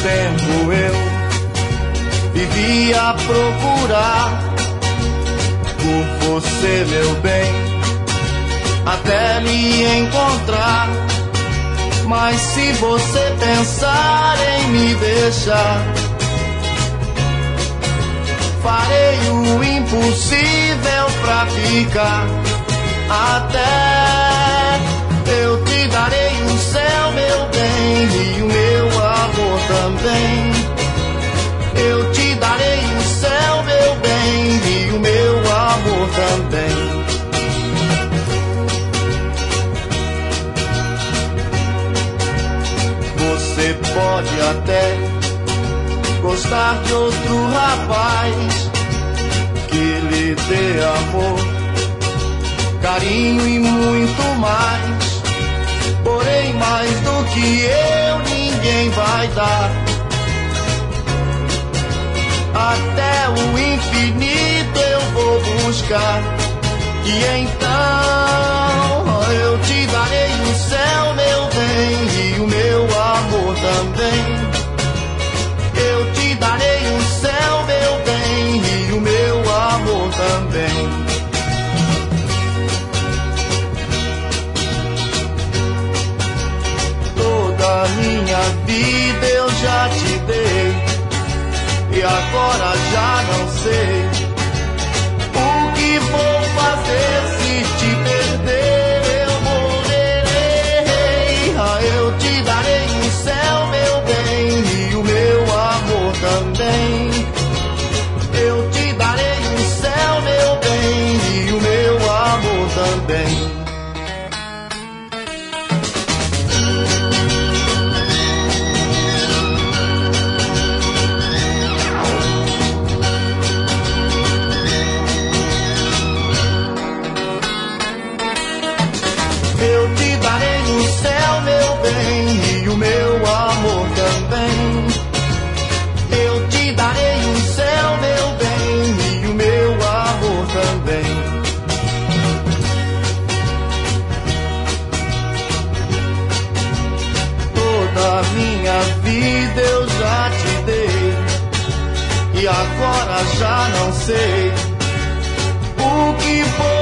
tempo eu vivia a procurar por você, meu bem, até me encontrar. Mas se você pensar em me deixar, farei o impossível pra ficar. Até eu te darei o céu, meu bem, e o meu amor também. Eu te darei o céu, meu bem, e o meu amor também. Você pode até gostar de outro rapaz que lhe dê amor, carinho e muito mais. Porém, mais do que eu, ninguém vai dar. Até o infinito eu vou buscar. E então eu te darei o céu, meu bem, e o meu amor também. Eu te darei o céu, meu bem, e o meu amor também. Toda a minha vida eu já te dei, e agora já não sei o que vou fazer se te perder. Eu morrerei. Eu te darei o céu, meu bem, e o meu amor também. Eu te darei o céu, meu bem, e o meu amor também. Eu te darei o céu, meu bem, e o meu amor também. Eu te darei o céu, meu bem, e o meu amor também. Toda a minha vida eu já te dei, e agora já não sei o que vou